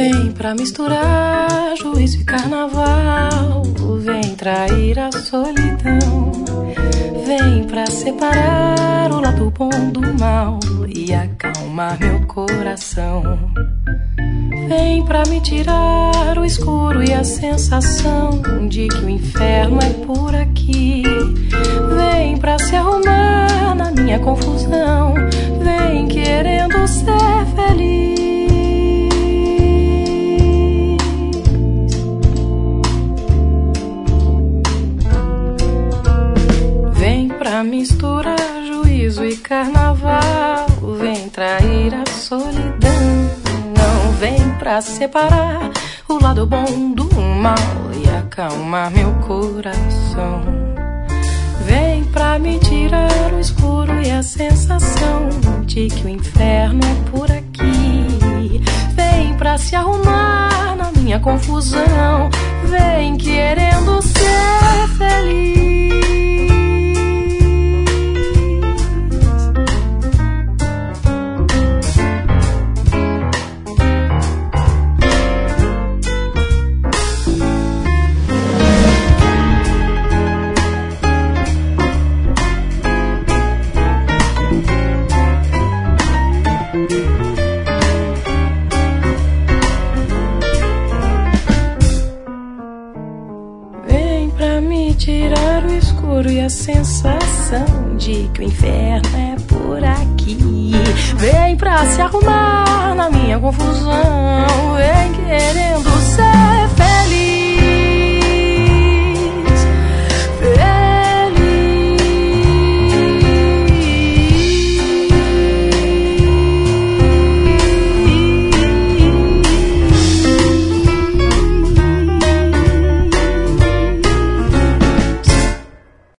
Vem pra misturar juízo e carnaval, vem trair a solidão, vem pra separar o lado bom do mal e acalmar meu coração. Vem pra me tirar o escuro e a sensação de que o inferno é por aqui. Vem pra se arrumar na minha confusão, vem querendo ser feliz. Vem pra misturar juízo e carnaval, vem trair a solidão. Não vem pra separar o lado bom do mal e acalmar meu coração. Vem pra me tirar o escuro e a sensação de que o inferno é por aqui. Vem pra se arrumar na minha confusão, vem querendo ser feliz. Tirar o escuro e a sensação de que o inferno é por aqui. Vem pra se arrumar na minha confusão, vem